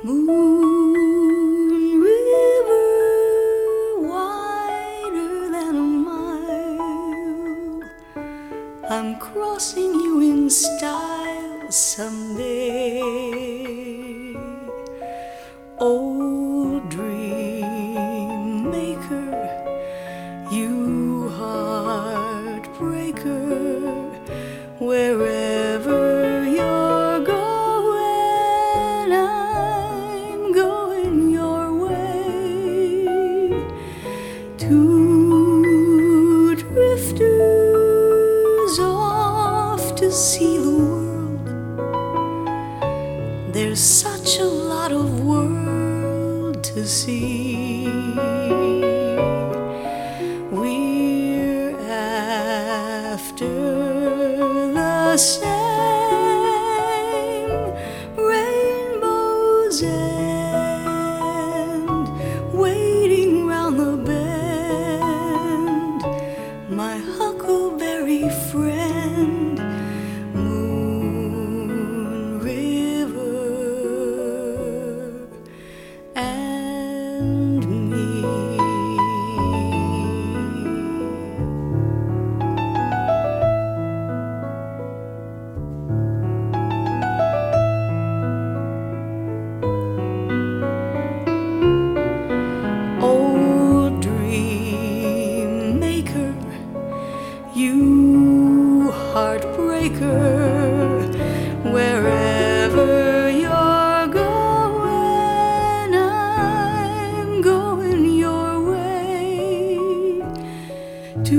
Moon River, wider than a mile, I'm crossing you in style someday. Old dream maker, you heartbreaker, wherever you're going, I'm going your way. Two drifters off to see the world. There's such a lot of world to see. We're after the same rainbow's end, waiting round the bend, my huckleberry friend, Moon River and me. Old dream maker, you heartbreaker, wherever you're going, I'm going your way.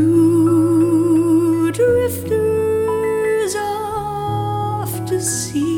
Two drifters off to see